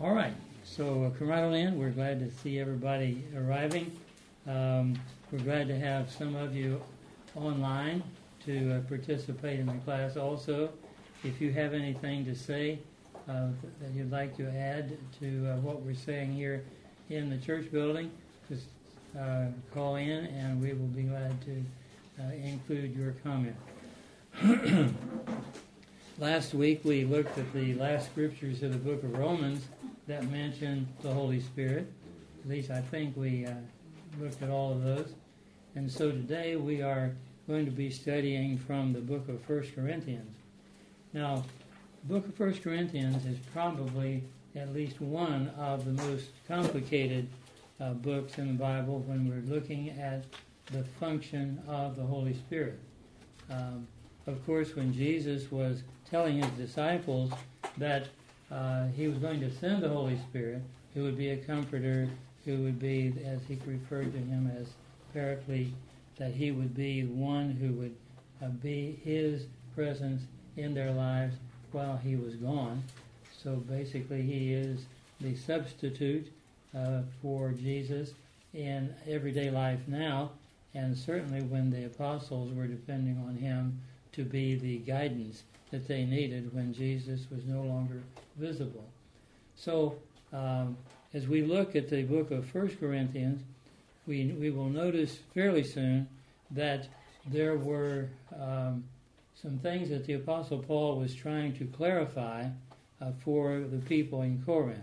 All right, so come right on in. We're glad to see everybody arriving. We're glad to have some of you online to participate in the class also. If you have anything to say that you'd like to add to what we're saying here in the church building, just call in and we will be glad to include your comment. Last week we looked at the last scriptures of the book of Romans that mention the Holy Spirit. At least I think we looked at all of those. And so today we are going to be studying from the book of 1 Corinthians. Now, the book of 1 Corinthians is probably at least one of the most complicated books in the Bible when we're looking at the function of the Holy Spirit. Of course, when Jesus was telling his disciples that he was going to send the Holy Spirit, who would be a comforter, who would be, as he referred to him as Paraclete, that he would be one who would be his presence in their lives while he was gone. So basically he is the substitute for Jesus in everyday life now, and certainly when the apostles were depending on him to be the guidance that they needed when Jesus was no longer visible. So as we look at the book of 1 Corinthians, we will notice fairly soon that there were some things that the Apostle Paul was trying to clarify for the people in Corinth.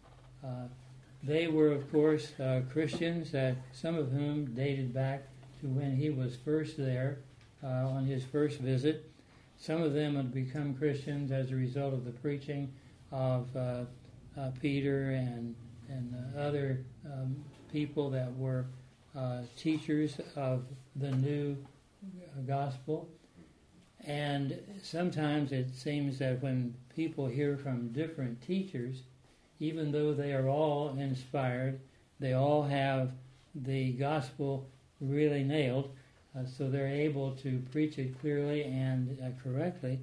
They were, of course, Christians, some of whom dated back to when he was first there on his first visit. Some of them had become Christians as a result of the preaching of Peter and other people that were teachers of the new gospel. And sometimes it seems that when people hear from different teachers, even though they are all inspired, they all have the gospel really nailed, so they're able to preach it clearly and correctly.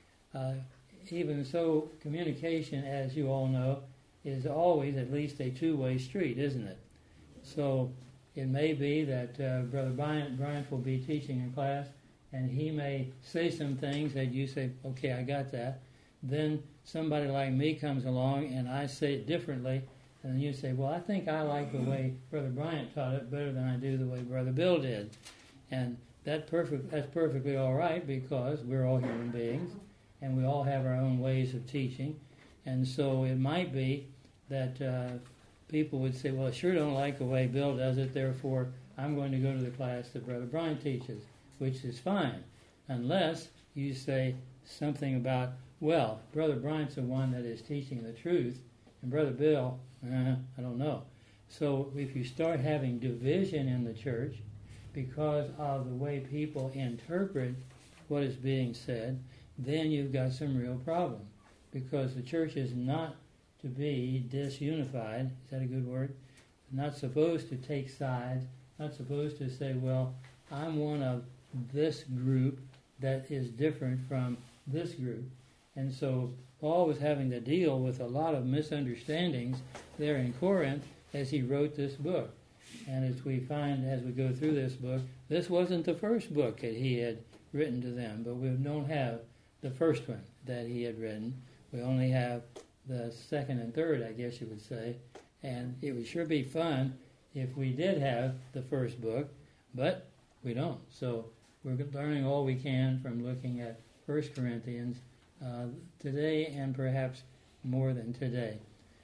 Even so, communication, as you all know, is always at least a two-way street, isn't it? So it may be that Brother Bryant will be teaching a class, and he may say some things that you say, okay, I got that. Then somebody like me comes along and I say it differently, and then you say, well, I think I like the way Brother Bryant taught it better than I do the way Brother Bill did. And that's perfectly all right, because we're all human beings and we all have our own ways of teaching. And so it might be that people would say, well, I sure don't like the way Bill does it, therefore I'm going to go to the class that Brother Bryant teaches, which is fine, unless you say something about, well, Brother Bryant's the one that is teaching the truth, and Brother Bill, I don't know. So if you start having division in the church because of the way people interpret what is being said, then you've got some real problem, because the church is not to be disunified. Is that a good word? Not supposed to take sides, not supposed to say, well, I'm one of this group that is different from this group. And so Paul was having to deal with a lot of misunderstandings there in Corinth as he wrote this book. And as we find as we go through this book, this wasn't the first book that he had written to them, but we don't have the first one that he had written. We only have the second and third, I guess you would say. And it would sure be fun if we did have the first book, but we don't. So we're learning all we can from looking at 1 Corinthians today, and perhaps more than today.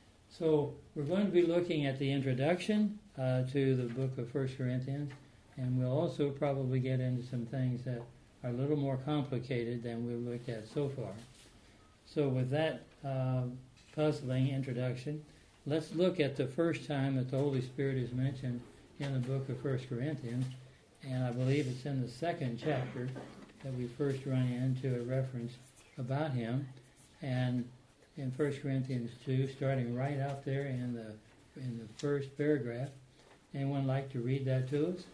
So we're going to be looking at the introduction to the book of 1 Corinthians, and we'll also probably get into some things that are a little more complicated than we've looked at so far. So with that puzzling introduction, let's look at the first time that the Holy Spirit is mentioned in the book of 1 Corinthians, and I believe it's in the second chapter that we first run into a reference about him, and in 1 Corinthians 2, starting right out there in the first paragraph. Anyone like to read that to us?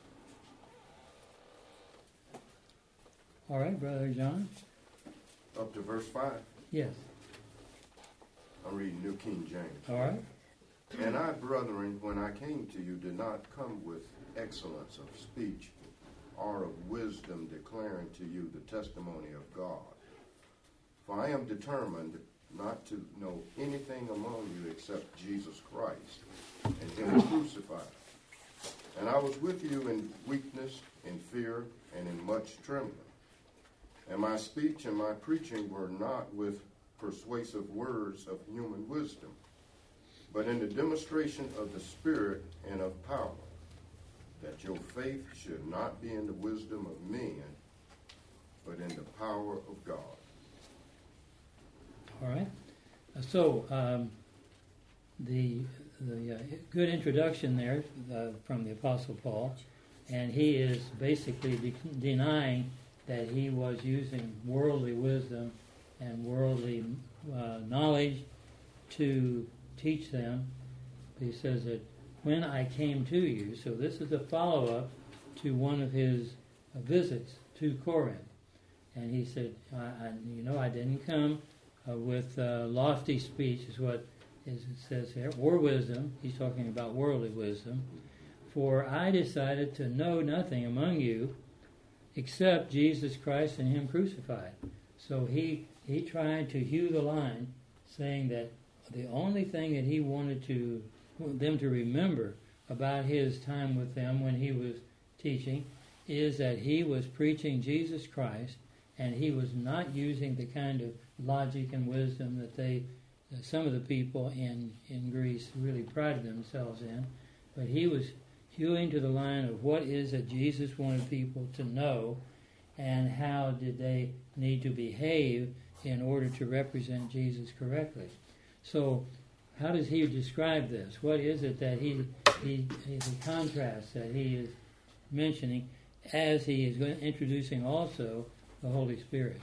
All right, Brother John. Up to verse 5. Yes. I'm reading New King James. All right. And I, brethren, when I came to you, did not come with excellence of speech or of wisdom, declaring to you the testimony of God. For I am determined not to know anything among you except Jesus Christ and him crucified. And I was with you in weakness, in fear, and in much trembling. And my speech and my preaching were not with persuasive words of human wisdom, but in the demonstration of the Spirit and of power, that your faith should not be in the wisdom of men, but in the power of God. All right. So the good introduction there from the Apostle Paul, and he is basically denying that he was using worldly wisdom and worldly knowledge to teach them. He says that when I came to you, so this is a follow-up to one of his visits to Corinth. And he said, I didn't come with lofty speech, is what it says here, or wisdom. He's talking about worldly wisdom. For I decided to know nothing among you except Jesus Christ and him crucified. So he tried to hew the line, saying that the only thing that he wanted them to remember about his time with them when he was teaching is that he was preaching Jesus Christ, and he was not using the kind of logic and wisdom that some of the people in Greece really prided themselves in, but he was hewing to the line of what is that Jesus wanted people to know, and how did they need to behave in order to represent Jesus correctly. So how does he describe this? What is it that the contrast that he is mentioning as he is introducing also the Holy Spirit?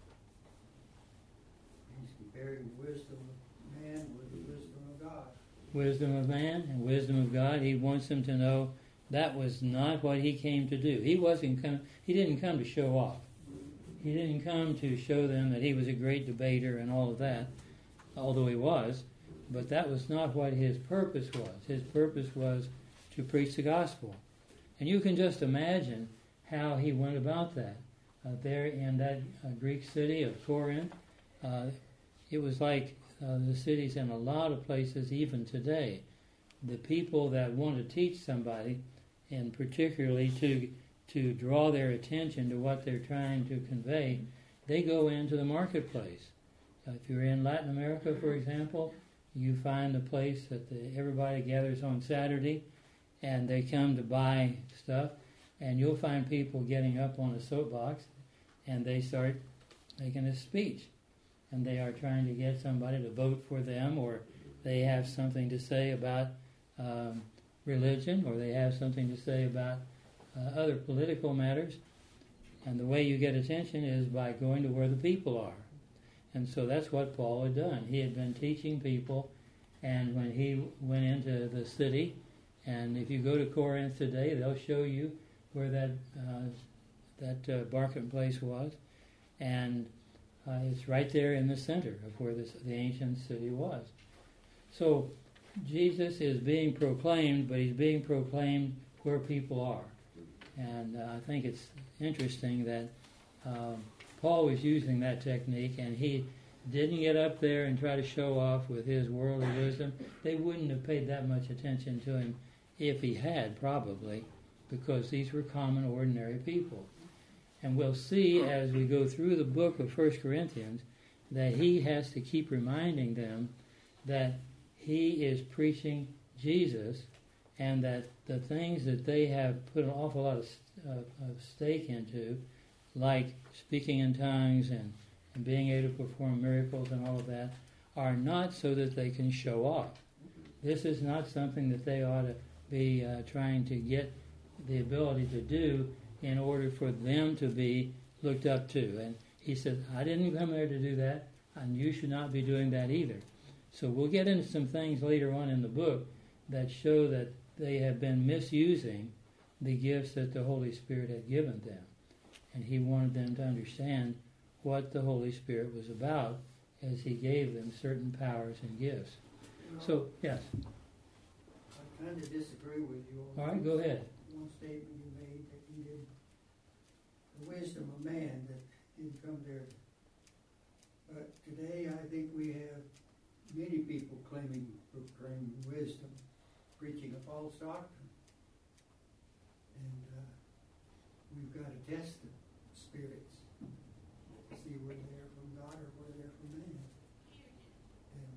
He's comparing wisdom of man with the wisdom of God. Wisdom of man and wisdom of God. He wants them to know that was not what he came to do. He didn't come to show off. He didn't come to show them that he was a great debater and all of that, although he was. But that was not what his purpose was. His purpose was to preach the gospel. And you can just imagine how he went about that. There in that Greek city of Corinth, it was like the cities in a lot of places even today. The people that want to teach somebody, and particularly to draw their attention to what they're trying to convey, they go into the marketplace. If you're in Latin America, for example, you find a place that everybody gathers on Saturday, and they come to buy stuff, and you'll find people getting up on a soapbox, and they start making a speech, and they are trying to get somebody to vote for them, or they have something to say about religion, or they have something to say about other political matters. And the way you get attention is by going to where the people are. And so that's what Paul had done. He had been teaching people, and when he went into the city, and if you go to Corinth today, they'll show you where that marketplace was, and it's right there in the center of where the ancient city was. So Jesus is being proclaimed, but he's being proclaimed where people are. And I think it's interesting that Paul was using that technique, and he didn't get up there and try to show off with his worldly wisdom. They wouldn't have paid that much attention to him if he had, probably, because these were common, ordinary people. And we'll see as we go through the book of 1 Corinthians that he has to keep reminding them that he is preaching Jesus, and that the things that they have put an awful lot of stake into, like speaking in tongues and being able to perform miracles and all of that, are not so that they can show off. This is not something that they ought to be trying to get the ability to do in order for them to be looked up to. And he said, I didn't come there to do that, and you should not be doing that either. So we'll get into some things later on in the book that show that they have been misusing the gifts that the Holy Spirit had given them. And he wanted them to understand what the Holy Spirit was about as he gave them certain powers and gifts. So, yes. I kind of disagree with you on All right, go ahead. one statement you made that he did the wisdom of man that he'd come there. But today I think we have many people proclaiming wisdom, preaching a false doctrine. And we've got to test the spirits, see whether they're from God or whether they're from man. And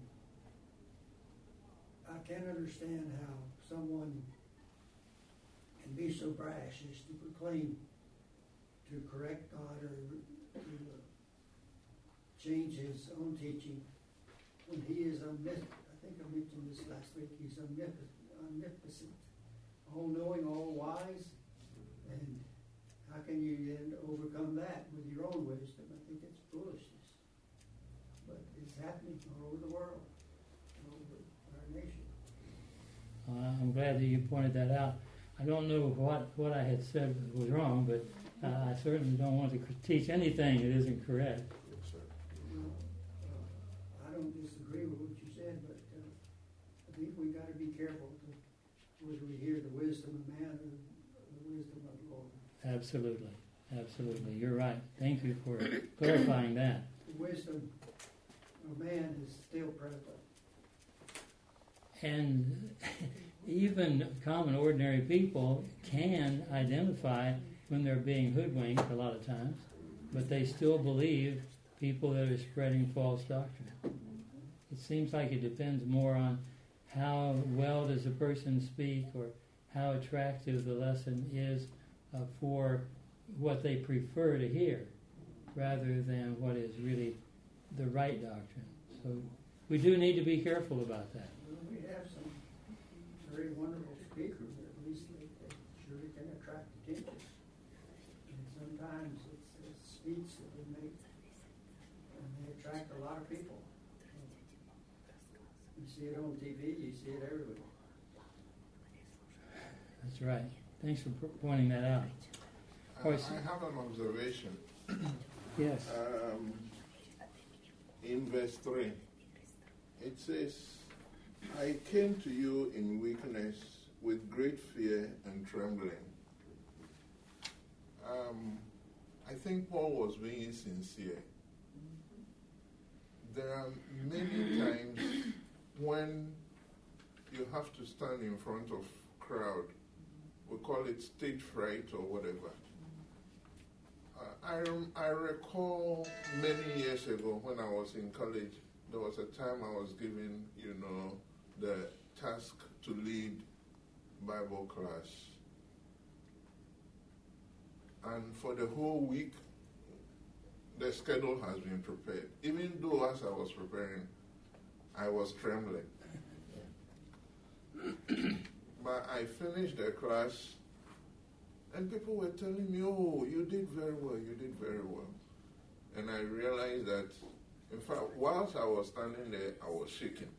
I can't understand how someone can be so brash as to proclaim to correct God or to change his own teaching when he is omniscient. I think I mentioned this last week. He's omnipotent, all-knowing, all-wise. And how can you then overcome that with your own wisdom? I think it's foolishness. But it's happening all over the world, all over our nation. I'm glad that you pointed that out. I don't know what I had said was wrong, but I certainly don't want to teach anything that isn't correct. Yes, sir. Well, I don't disagree with what you said, but I think we got to be careful whether we hear the wisdom of man or the wisdom of the Lord. Absolutely. Absolutely. You're right. Thank you for clarifying that. The wisdom of man is still present. And even common, ordinary people can identify when they're being hoodwinked a lot of times, but they still believe people that are spreading false doctrine. It seems like it depends more on how well does a person speak or how attractive the lesson is for what they prefer to hear, rather than what is really the right doctrine. So we do need to be careful about that. Well, we have some very wonderful speakers, at least they surely can attract attention. And sometimes it's a speech that they make, and they attract a lot of people. You see it on TV, you see it everywhere. That's right. Thanks for pointing that out. I have an observation. Yes. In verse 3, it says, I came to you in weakness with great fear and trembling. I think Paul was being sincere. There are many times when you have to stand in front of crowd. We call it stage fright or whatever. I recall many years ago when I was in college, there was a time I was given, the task to lead Bible class. And for the whole week, the schedule has been prepared. Even though as I was preparing, I was trembling. But I finished the class, and people were telling me, oh, you did very well, you did very well. And I realized that, in fact, whilst I was standing there, I was shaking.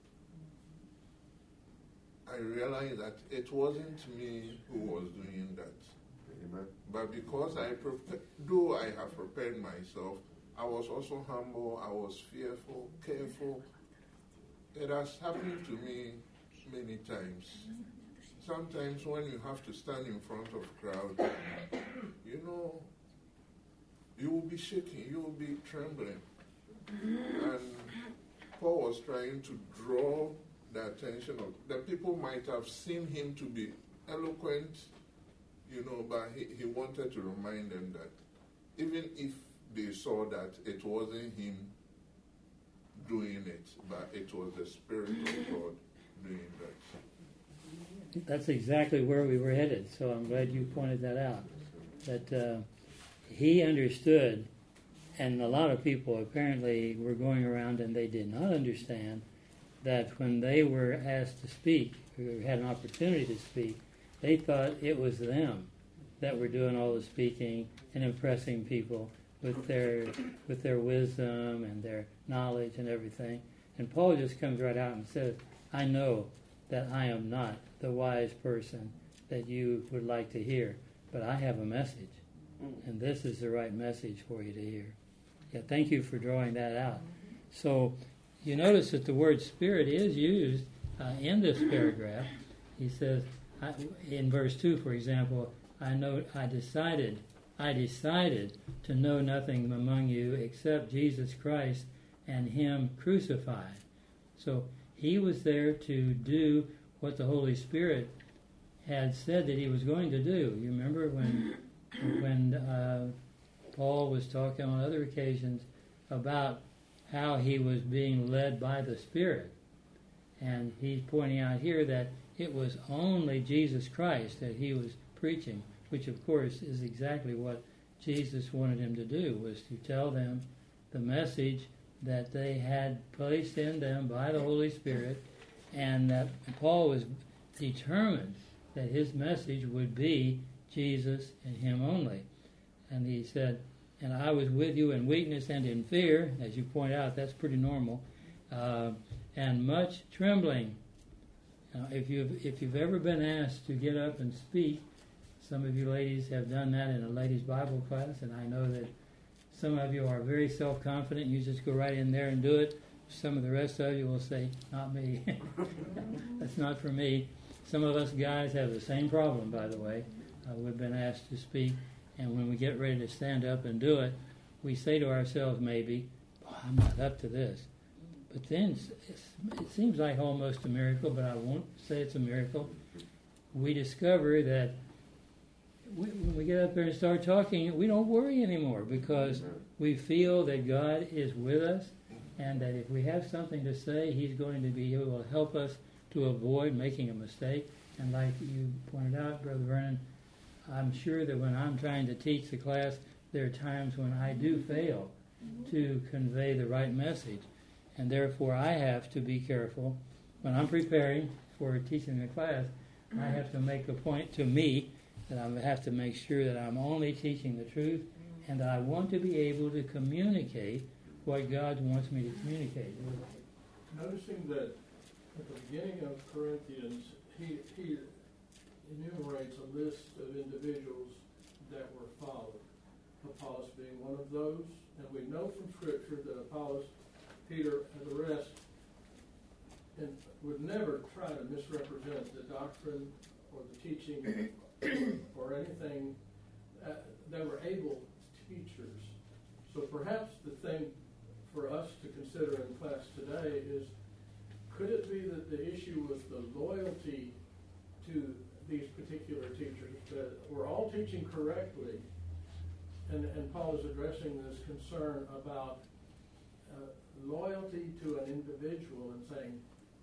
I realized that it wasn't me who was doing that. Amen. But because though I have prepared myself, I was also humble, I was fearful, careful. It has happened to me many times. Sometimes when you have to stand in front of a crowd, you will be shaking, you will be trembling. And Paul was trying to draw the attention of the people. Might have seen him to be eloquent, but he wanted to remind them that even if they saw that it wasn't him doing it, but it was the Spirit of God doing that. That's exactly where we were headed, so I'm glad you pointed that out. That he understood, and a lot of people apparently were going around and they did not understand that when they were asked to speak, or had an opportunity to speak, they thought it was them that were doing all the speaking and impressing people with their wisdom and their knowledge and everything. And Paul just comes right out and says, I know that I am not the wise person that you would like to hear, but I have a message, and this is the right message for you to hear. Yeah, thank you for drawing that out. So you notice that the word Spirit is used in this paragraph. He says, in verse 2, for example, I decided to know nothing among you except Jesus Christ and Him crucified. So he was there to do what the Holy Spirit had said that he was going to do. You remember when Paul was talking on other occasions about how he was being led by the Spirit. And he's pointing out here that it was only Jesus Christ that he was preaching, which of course is exactly what Jesus wanted him to do, was to tell them the message that they had placed in them by the Holy Spirit, and that Paul was determined that his message would be Jesus and him only. And he said, and I was with you in weakness and in fear, as you point out, that's pretty normal, and much trembling. Now, if you've ever been asked to get up and speak, some of you ladies have done that in a ladies' Bible class, and I know that some of you are very self-confident. You just go right in there and do it. Some of the rest of you will say, not me. That's not for me. Some of us guys have the same problem, by the way. We've been asked to speak, and when we get ready to stand up and do it, we say to ourselves maybe, oh, I'm not up to this. But then it seems like almost a miracle, but I won't say it's a miracle. We discover that when we get up there and start talking, we don't worry anymore, because we feel that God is with us, and that if we have something to say, He's going to be able to help us to avoid making a mistake. And like you pointed out, Brother Vernon, I'm sure that when I'm trying to teach the class, there are times when I do fail to convey the right message. And therefore I have to be careful. When I'm preparing for teaching the class, I have to make a point to me that I have to make sure that I'm only teaching the truth, and that I want to be able to communicate what God wants me to communicate. Noticing that at the beginning of Corinthians, he enumerates a list of individuals that were followed, Apollos being one of those, and we know from Scripture that Apollos, Peter, and the rest would never try to misrepresent the doctrine or the teaching or anything. They were able teachers. So perhaps the thing for us to consider in class today is, could it be that the issue was the loyalty to these particular teachers, that we're all teaching correctly, and Paul is addressing this concern about loyalty to an individual and saying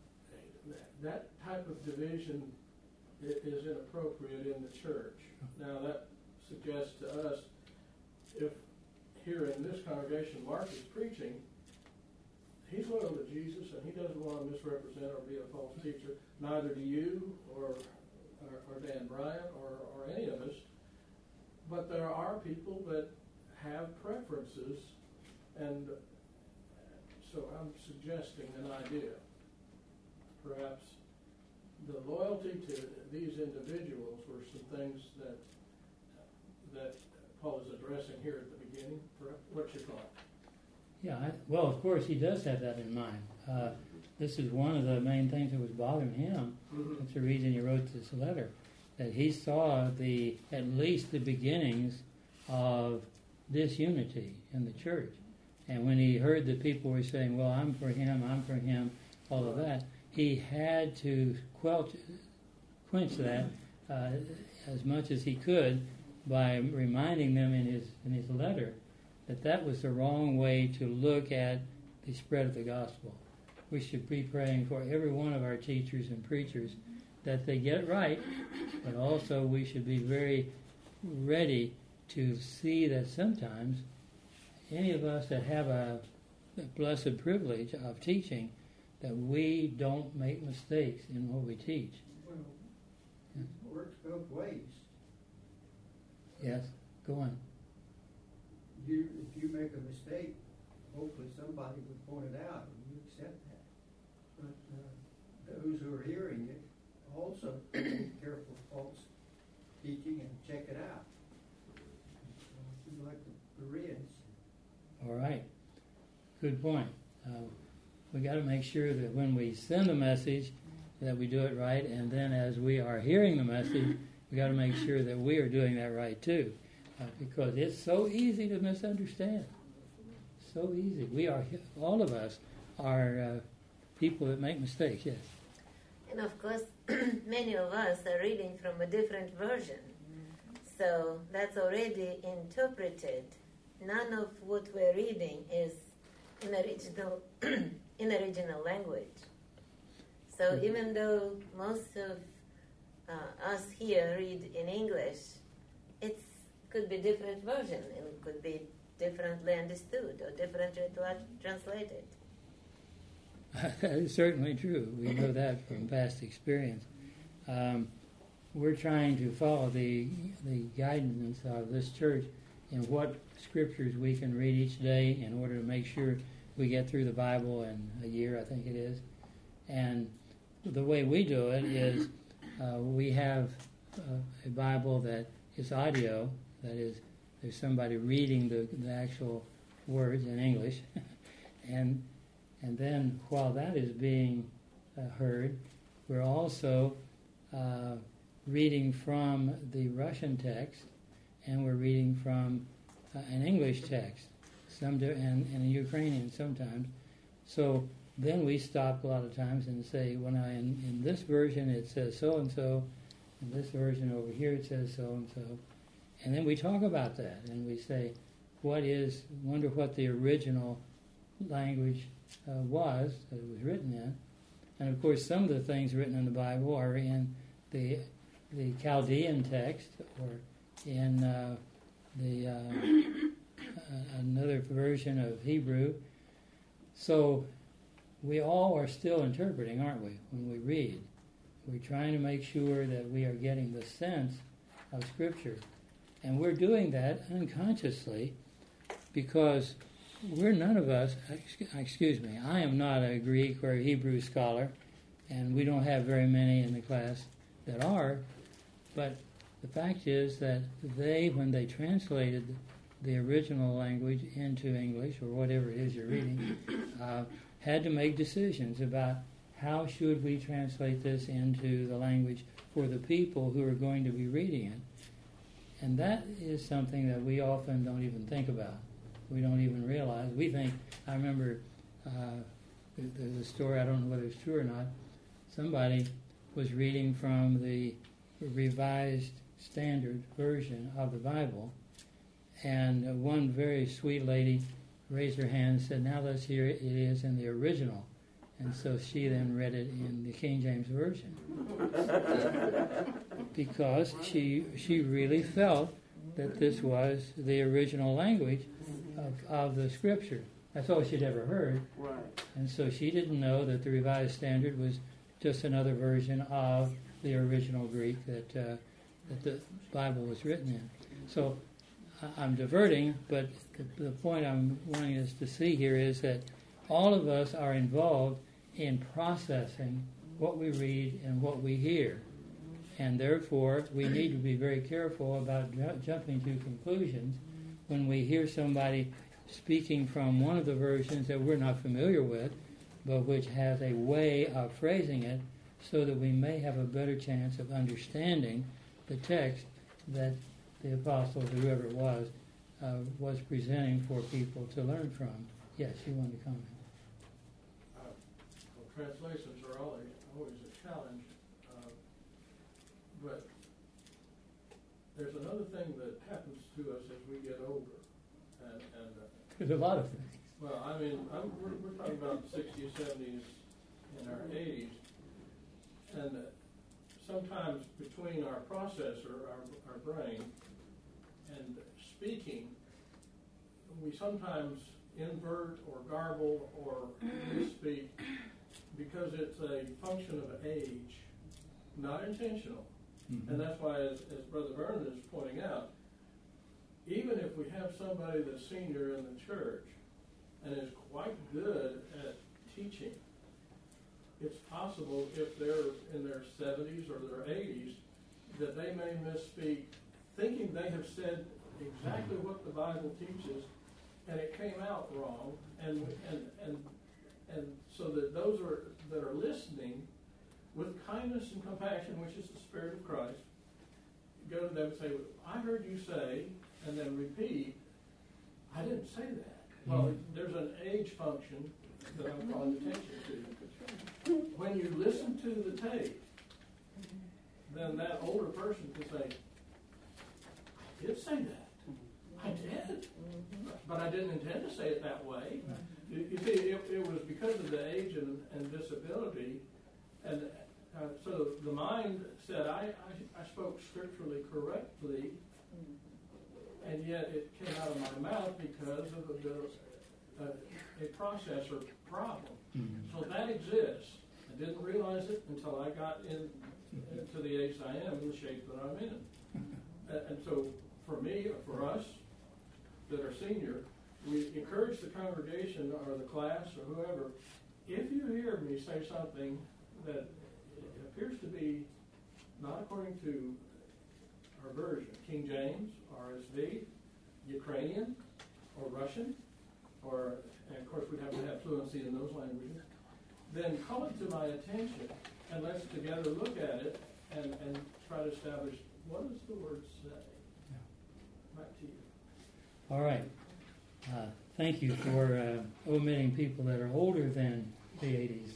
that type of division is inappropriate in the church. Now that suggests to us, if here in this congregation Mark is preaching, he's loyal to Jesus and he doesn't want to misrepresent or be a false teacher. Neither do you or Dan Bryant or any of us. But there are people that have preferences, and so I'm suggesting an idea. Perhaps the loyalty to these individuals were some things that Paul is addressing here at the beginning. What's your thought? Yeah, well, of course, he does have that in mind. This is one of the main things that was bothering him. That's the reason he wrote this letter, that he saw at least the beginnings of disunity in the church. And when he heard that people were saying, well, I'm for him, all of that, he had to quench that as much as he could by reminding them in his letter that was the wrong way to look at the spread of the gospel. We should be praying for every one of our teachers and preachers that they get it right, but also we should be very ready to see that sometimes any of us that have a blessed privilege of teaching, that we don't make mistakes in what we teach. Well, it works both ways. Yes, go on. If you make a mistake, hopefully somebody would point it out and you accept that. But those who are hearing it also be careful of false teaching and check it out. Like the Bereans. All right. Good point. We got to make sure that when we send a message that we do it right, and then as we are hearing the message, we got to make sure that we are doing that right too, because it's so easy to misunderstand. So easy. We are, all of us are people that make mistakes. Yes. And of course, many of us are reading from a different version, so that's already interpreted. None of what we're reading is in original language. So even though most of us here read in English, it could be different version, and it could be differently understood or differently translated. That is certainly true. We know that from past experience. We're trying to follow the guidance of this church in what scriptures we can read each day in order to make sure we get through the Bible in a year, I think it is. And the way we do it is we have a Bible that is audio, that is, there's somebody reading the actual words in English, and then while that is being heard, we're also reading from the Russian text, and we're reading from an English text, and a Ukrainian sometimes. So then we stop a lot of times and say, well, now in this version it says so and so, in this version over here it says so and so, and then we talk about that and we say, wonder what the original language was that it was written in. And of course, some of the things written in the Bible are in the Chaldean text or in another version of Hebrew. So we all are still interpreting, aren't we, when we read? We're trying to make sure that we are getting the sense of Scripture. And we're doing that unconsciously because none of us, excuse me, I am not a Greek or a Hebrew scholar, and we don't have very many in the class that are, but the fact is that when they translated the original language into English, or whatever it is you're reading, had to make decisions about how should we translate this into the language for the people who are going to be reading it. And that is something that we often don't even think about. We don't even realize. We think, I remember there's a story, I don't know whether it's true or not, somebody was reading from the Revised Standard Version of the Bible, and one very sweet lady raised her hand and said, now let's hear it is in the original. And so she then read it in the King James Version. Because she really felt that this was the original language of the Scripture. That's all she'd ever heard. Right. And so she didn't know that the Revised Standard was just another version of the original Greek that the Bible was written in. So I'm diverting, but the point I'm wanting us to see here is that all of us are involved in processing what we read and what we hear. And therefore, we need to be very careful about jumping to conclusions when we hear somebody speaking from one of the versions that we're not familiar with, but which has a way of phrasing it so that we may have a better chance of understanding the text that the apostle, whoever it was presenting for people to learn from. Yes, you wanted to comment. Translations are always a challenge, but there's another thing that happens to us as we get older, and there's a lot of things. Well, I mean, we're talking about the 60s, 70s, and our 80s, and sometimes between our processor, our brain, and speaking, we sometimes invert or garble or misspeak because it's a function of age, not intentional. Mm-hmm. And that's why, as Brother Vernon is pointing out, even if we have somebody that's senior in the church and is quite good at teaching, it's possible if they're in their 70s or their 80s that they may misspeak, thinking they have said exactly what the Bible teaches, and it came out wrong, and And so that those that are listening with kindness and compassion, which is the Spirit of Christ, go to them and say, I heard you say, and then repeat, I didn't say that. Well, there's an age function that I'm calling attention to. When you listen to the tape, then that older person can say, I did say that. I did. But I didn't intend to say it that way. You see, it was because of the age and disability, and so the mind said, I spoke scripturally correctly, and yet it came out of my mouth because of a processor problem. So that exists. I didn't realize it until I got into the age I am, in the shape that I'm in. And so for me, or for us that are senior, we encourage the congregation or the class or whoever, if you hear me say something that appears to be not according to our version, King James, RSV, Ukrainian, or Russian, and of course we'd have to have fluency in those languages, then call it to my attention and let's together look at it and try to establish what does the word say. Back to you. All right. Thank you for omitting people that are older than the 80s.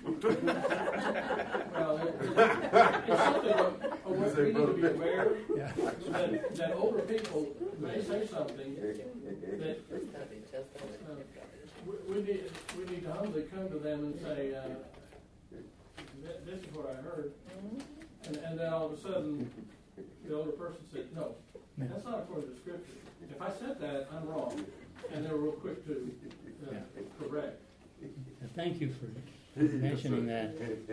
Well, it's something we need to be aware that older people may say something that we need to humbly come to them and say, this is what I heard. And then all of a sudden, the older person said, no, that's not according to Scripture. If I said that, I'm wrong. And they're real quick to correct. Thank you for mentioning that.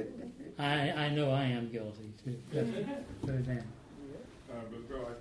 I know I am guilty too. Brother Dan. But God,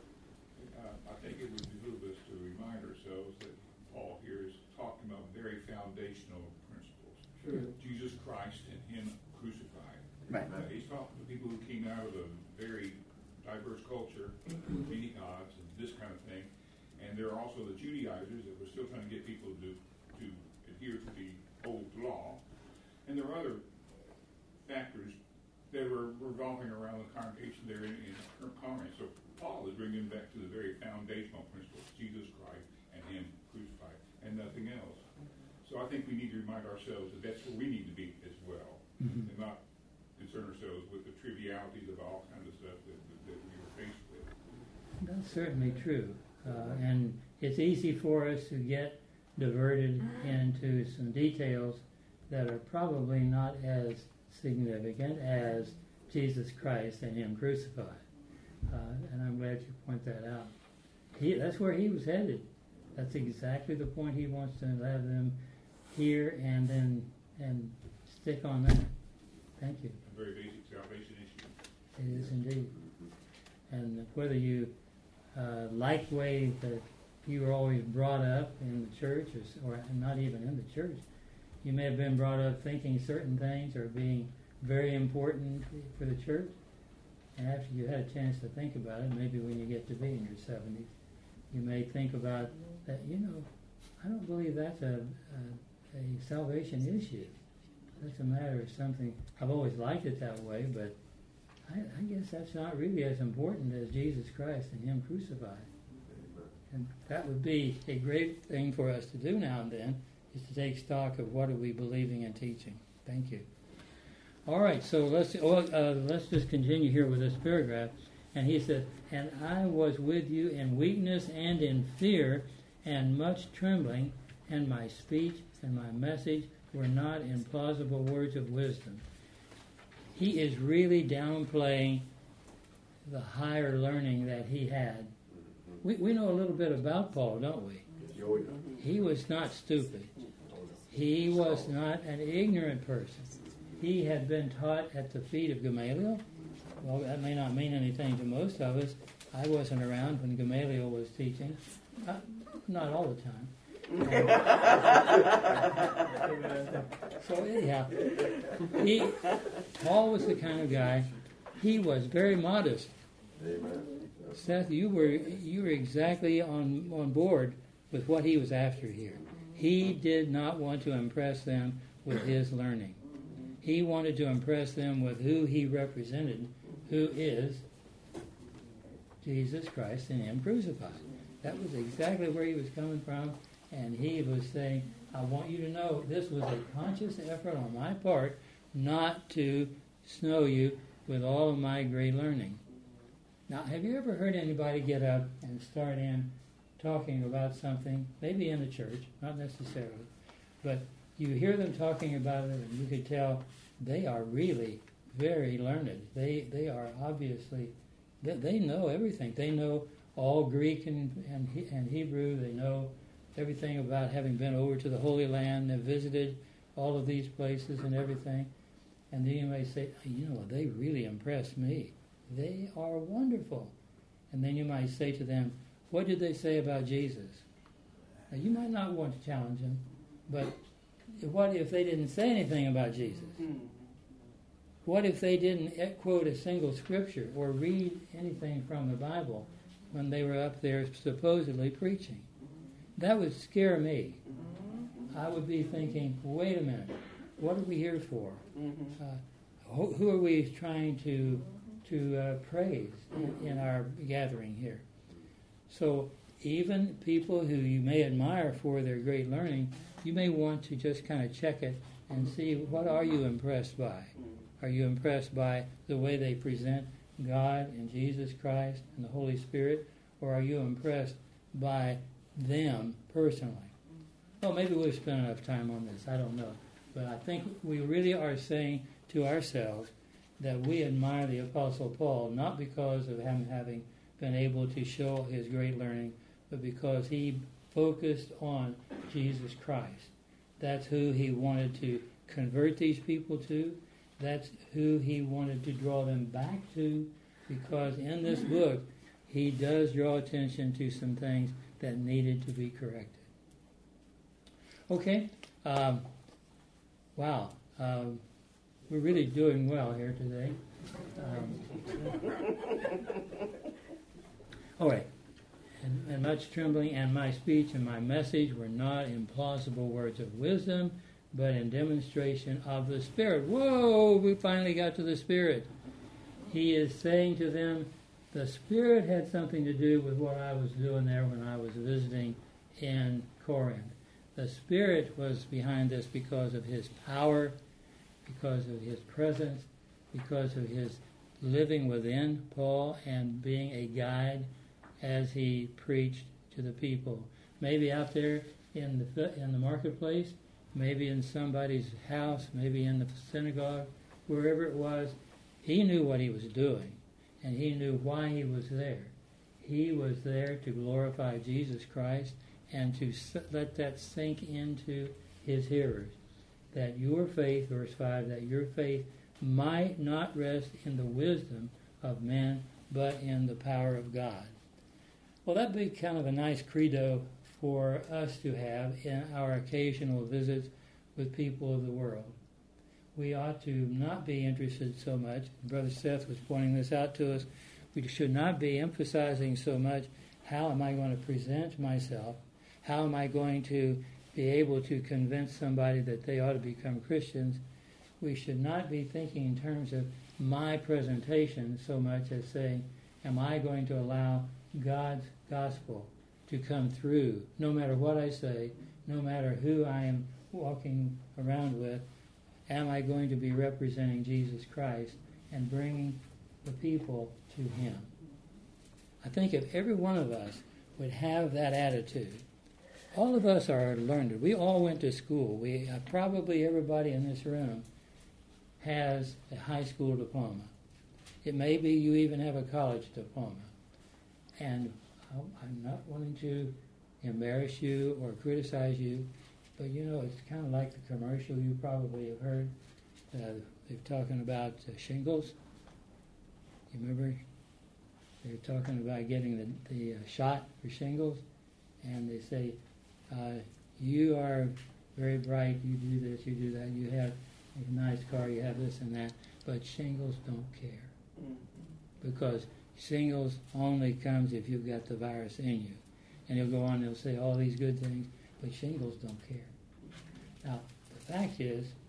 I think it would behoove us to remind ourselves that Paul here is talking about very foundational principles. Sure. Jesus Christ and Him crucified. Right. He's talking to people who came out of a very diverse culture, many gods, and this kind of thing. And there are also the Judaizers that were still trying to get people to adhere to the old law. And there are other factors that were revolving around the congregation there in Corinth. So Paul is bringing back to the very foundational principles, Jesus Christ and Him crucified, and nothing else. So I think we need to remind ourselves that that's where we need to be as well, and not concern ourselves with the trivialities of all kinds of stuff that we are faced with. That's certainly true. And it's easy for us to get diverted into some details that are probably not as significant as Jesus Christ and Him crucified. And I'm glad you point that out. That's where he was headed. That's exactly the point he wants to have them hear and stick on that. Thank you. A very basic salvation issue. It is indeed. And whether you like the way that you were always brought up in the church, or not even in the church, you may have been brought up thinking certain things or being very important for the church. And after you had a chance to think about it, maybe when you get to be in your 70s, you may think about that, I don't believe that's a salvation issue. That's a matter of something. I've always liked it that way, but I guess that's not really as important as Jesus Christ and Him crucified. And that would be a great thing for us to do now and then, is to take stock of what are we believing and teaching. Thank you. All right, so let's just continue here with this paragraph. And he said, and I was with you in weakness and in fear and much trembling, and my speech and my message were not in plausible words of wisdom. He is really downplaying the higher learning that he had. We know a little bit about Paul, don't we? He was not stupid. He was not an ignorant person. He had been taught at the feet of Gamaliel. Well, that may not mean anything to most of us. I wasn't around when Gamaliel was teaching. Not all the time. So anyhow, Paul was the kind of guy, he was very modest. Amen. Seth, you were exactly on board with what he was after here. He did not want to impress them with his learning. He wanted to impress them with who he represented, who is Jesus Christ and him crucified. That was exactly where he was coming from, and he was saying, I want you to know this was a conscious effort on my part not to snow you with all of my great learning. Now, have you ever heard anybody get up and start in talking about something, maybe in the church, not necessarily, but you hear them talking about it and you could tell they are really very learned. They are obviously, they know everything. They know all Greek and Hebrew. They know everything about having been over to the Holy Land. They've visited all of these places and everything. And then you may say, they really impressed me. They are wonderful. And then you might say to them, what did they say about Jesus? Now, you might not want to challenge them, but what if they didn't say anything about Jesus? What if they didn't quote a single scripture or read anything from the Bible when they were up there supposedly preaching? That would scare me. I would be thinking, wait a minute, what are we here for? Who are we trying to praise in our gathering here? So even people who you may admire for their great learning, you may want to just kind of check it and see, what are you impressed by? Are you impressed by the way they present God and Jesus Christ and the Holy Spirit? Or are you impressed by them personally? Well, maybe we've spent enough time on this. I don't know. But I think we really are saying to ourselves that we admire the Apostle Paul, not because of him having been able to show his great learning, but because he focused on Jesus Christ. That's who he wanted to convert these people to. That's who he wanted to draw them back to, because in this book, he does draw attention to some things that needed to be corrected. Okay. Wow. We're really doing well here today. All right. And much trembling and my speech and my message were not in plausible words of wisdom, but in demonstration of the Spirit. Whoa, we finally got to the Spirit. He is saying to them, the Spirit had something to do with what I was doing there when I was visiting in Corinth. The Spirit was behind this because of his power, because of his presence, because of his living within Paul and being a guide as he preached to the people. Maybe out there in the marketplace, maybe in somebody's house, maybe in the synagogue, wherever it was, he knew what he was doing, and he knew why he was there. He was there to glorify Jesus Christ and to let that sink into his hearers, that your faith, verse 5, that your faith might not rest in the wisdom of men, but in the power of God. Well, that'd be kind of a nice credo for us to have in our occasional visits with people of the world. We ought to not be interested so much, Brother Seth was pointing this out to us, we should not be emphasizing so much, how am I going to present myself? How am I going to be able to convince somebody that they ought to become Christians? We should not be thinking in terms of my presentation so much as saying, am I going to allow God's gospel to come through, no matter what I say, no matter who I am walking around with? Am I going to be representing Jesus Christ and bringing the people to him? I think if every one of us would have that attitude, all of us are learned. We all went to school. We probably everybody in this room has a high school diploma. It may be you even have a college diploma. And I'm not wanting to embarrass you or criticize you, but it's kind of like the commercial you probably have heard. They're talking about shingles. You remember? They're talking about getting the shot for shingles, and they say, you are very bright, you do this, you do that, you have a nice car, you have this and that, but shingles don't care. Because shingles only comes if you've got the virus in you. And he'll go on and he'll say all these good things, but shingles don't care. Now, the fact is,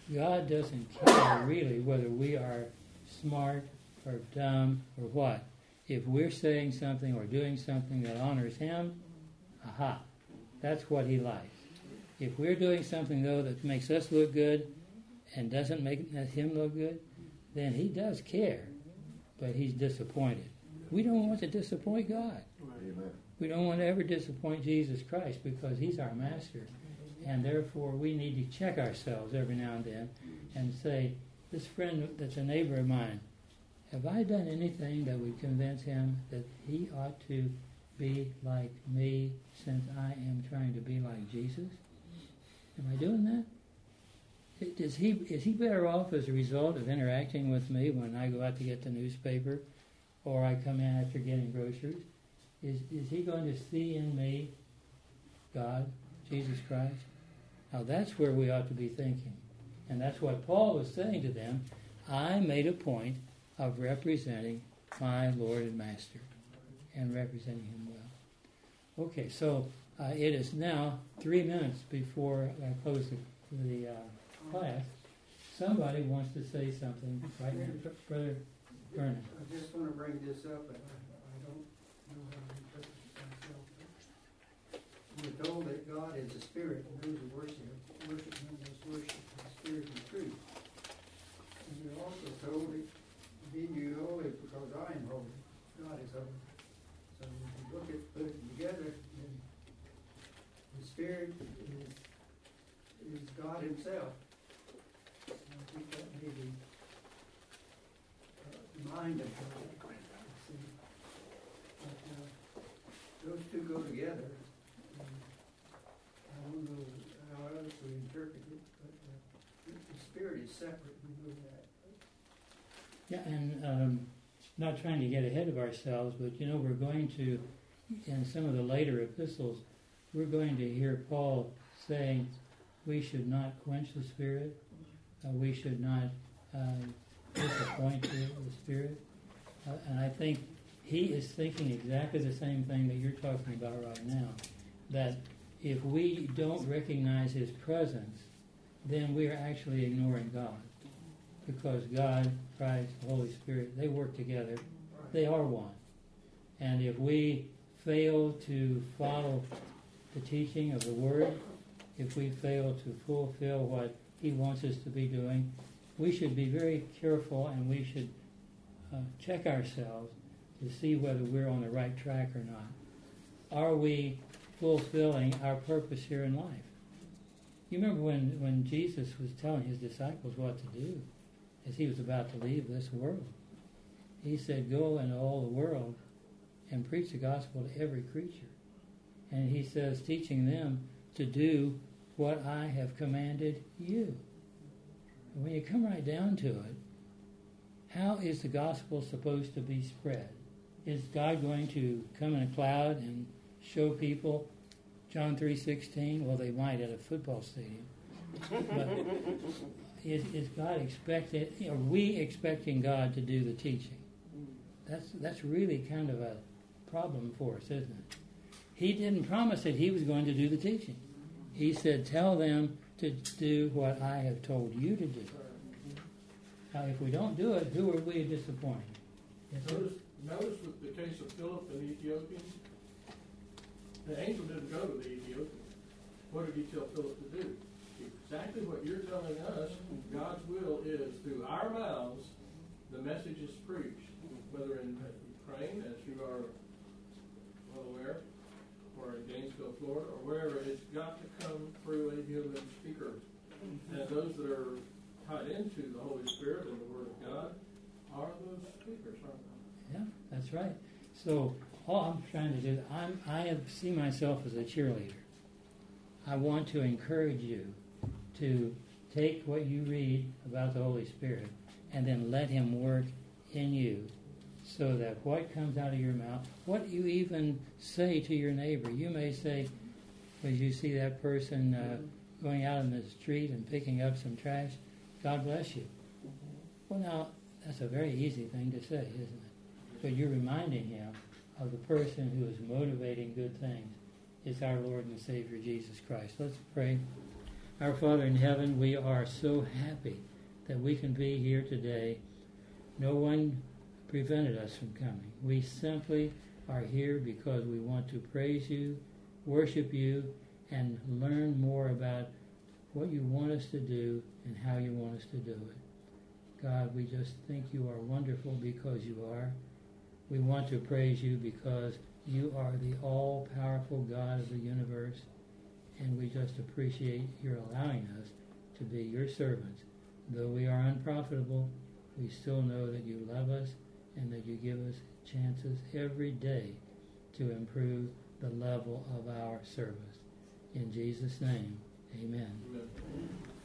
God doesn't care really whether we are smart or dumb or what. If we're saying something or doing something that honors Him, aha, that's what He likes. If we're doing something, though, that makes us look good and doesn't make Him look good, then He does care, but He's disappointed. We don't want to disappoint God. Amen. We don't want to ever disappoint Jesus Christ because He's our Master. And therefore, we need to check ourselves every now and then and say, this friend that's a neighbor of mine, have I done anything that would convince him that he ought to be like me since I am trying to be like Jesus? Am I doing that? Is he better off as a result of interacting with me when I go out to get the newspaper or I come in after getting groceries? Is he going to see in me God, Jesus Christ? Now that's where we ought to be thinking. And that's what Paul was saying to them. I made a point of representing my Lord and Master and representing Him well. Okay, so it is now 3 minutes before I close the class. Somebody wants to say something right now. Brother Vernon. I just want to bring this up, and I don't know how to interpret it myself. We're told that God is a spirit, and those who worship Him must worship in spirit and truth. And we're also told that be you holy because I am holy. God is holy. So if you put it together, then the Spirit is God Himself. And I think that may be the mind of God. See. But those two go together. I don't know how else we interpret it, but the Spirit is separate. We know that. Yeah, and not trying to get ahead of ourselves, but we're going to, in some of the later epistles, we're going to hear Paul saying we should not quench the Spirit, we should not disappoint the Spirit. And I think he is thinking exactly the same thing that you're talking about right now, that if we don't recognize His presence, then we are actually ignoring God. Because God, Christ, the Holy Spirit, they work together. They are one. And if we fail to follow the teaching of the Word, if we fail to fulfill what He wants us to be doing, we should be very careful and we should check ourselves to see whether we're on the right track or not. Are we fulfilling our purpose here in life? You remember when Jesus was telling His disciples what to do as He was about to leave this world. He said, go into all the world and preach the gospel to every creature. And He says, teaching them to do what I have commanded you. And when you come right down to it, how is the gospel supposed to be spread? Is God going to come in a cloud and show people John 3:16? Well, they might at a football stadium. But is God expected? Are we expecting God to do the teaching? That's really kind of a problem for us, isn't it? He didn't promise that He was going to do the teaching. He said, tell them to do what I have told you to do. Now, if we don't do it, who are we disappointing? Notice with the case of Philip and the Ethiopian, the angel didn't go to the Ethiopian. What did he tell Philip to do? Exactly what you're telling us, God's will is through our mouths, the message is preached, whether in Ukraine, as you are well aware, or in Gainesville, Florida, or wherever, it's got to come through a human speaker. And those that are tied into the Holy Spirit and the Word of God are those speakers, aren't they? Yeah, that's right. So all I'm trying to do, I see myself as a cheerleader. I want to encourage you to take what you read about the Holy Spirit and then let Him work in you so that what comes out of your mouth, what you even say to your neighbor, you may say, as you see that person going out in the street and picking up some trash, God bless you. Well, now, that's a very easy thing to say, isn't it? But you're reminding him of the person who is motivating good things. It's our Lord and Savior, Jesus Christ. Let's pray. Our Father in heaven, we are so happy that we can be here today. No one prevented us from coming. We simply are here because we want to praise you, worship you, and learn more about what you want us to do and how you want us to do it. God, we just think you are wonderful because you are. We want to praise you because you are the all-powerful God of the universe, and we just appreciate your allowing us to be your servants. Though we are unprofitable, we still know that you love us and that you give us chances every day to improve the level of our service. In Jesus' name, amen. Amen.